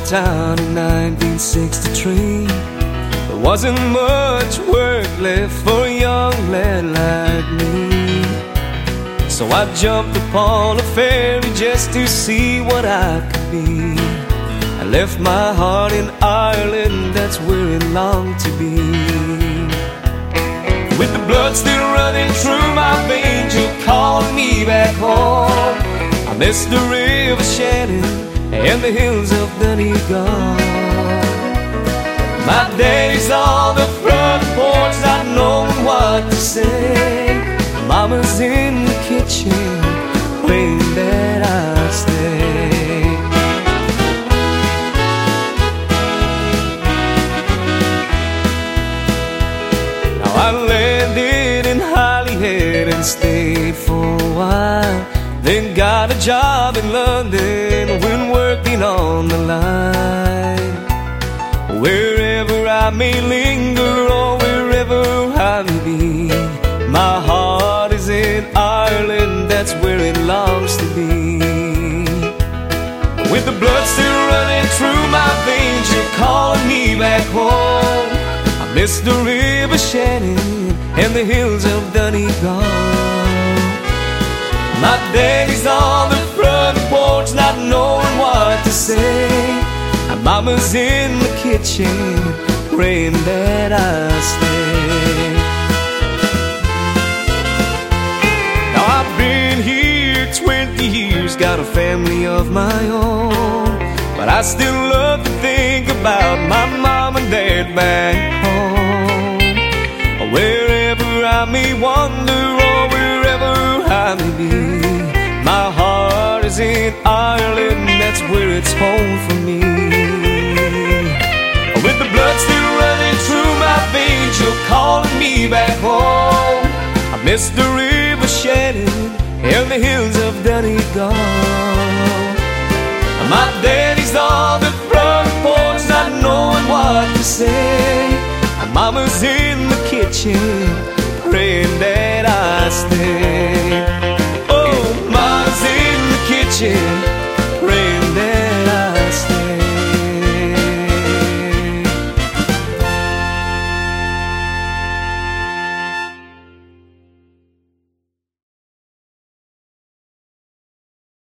town in 1963. There wasn't much work left for a young lad like me. So I jumped upon a ferry just to see what I could be. I left my heart in Ireland, that's where it longed to be. With the blood still running through my veins, you're calling me back home. I miss the river Shannon and the hills of Donegal. My daddy's on the front porch, not knowing what to say. Mama's in the kitchen, praying that I stay. Now I landed in Holyhead and stayed for a while. Then got a job in London when working on the line. Wherever I may linger or wherever I may be, my heart is in Ireland, that's where it longs to be. With the blood still running through my veins, you're calling me back home. I miss the river Shannon and the hills of Donegal. My daddy's on the front porch, not knowing what to say. And mama's in the kitchen, praying that I stay. Now I've been here 20 years, got a family of my own, but I still love to think about my mom and dad back home. Wherever I may wander or wherever I may be, my heart is in Ireland, that's where it's home for me. With the blood still running through my veins, you're calling me back home. I miss the river Shannon and the hills of Donegal. My daddy's on the front porch, not knowing what to say. And mama's in the kitchen, praying that I stay. Oh, mama's in the kitchen,